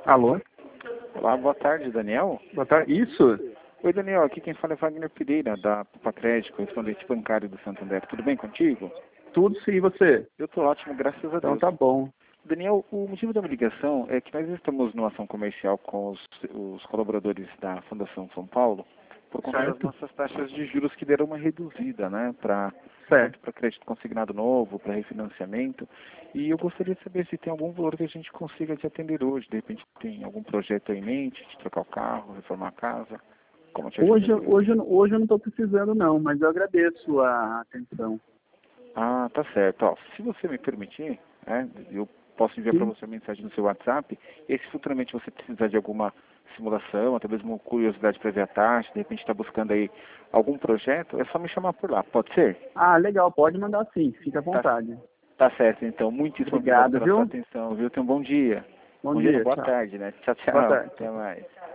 Alô? Olá, boa tarde, Daniel. Boa tarde. Isso? Oi, Daniel, aqui quem fala é Wagner Pereira, da Poupa Crédito, correspondente bancário do Santander. Tudo bem contigo? Tudo sim, e você? Eu estou ótimo, graças a Então Deus. tá bom. Daniel, o motivo da minha ligação é que nós estamos numa ação comercial com os colaboradores da Fundação São Paulo, por conta das Certo. nossas taxas de juros que deram uma reduzida, né, Certo. tanto para crédito consignado novo, para refinanciamento. E eu gostaria de saber se tem algum valor que a gente consiga te atender hoje. De repente tem algum projeto em mente, de trocar o carro, reformar a casa. Como te Hoje, ajudaria? hoje eu não estou precisando não, mas eu agradeço a atenção. Ah, tá certo. Ó, se você me permitir, eu posso enviar para Sim. você uma mensagem no seu WhatsApp. E se futuramente você precisar de alguma simulação, até mesmo curiosidade para ver a taxa, de repente está buscando aí algum projeto, é só me chamar por lá. Pode ser? Ah, legal, pode mandar sim, fica à Tá, vontade. tá certo, então. Muitíssimo obrigado Obrigado, pela sua viu? atenção, viu? Tenha um bom dia. Bom Bom dia, não, dia, boa tchau. tarde, né? Tchau, Boa tchau. tarde. Até mais.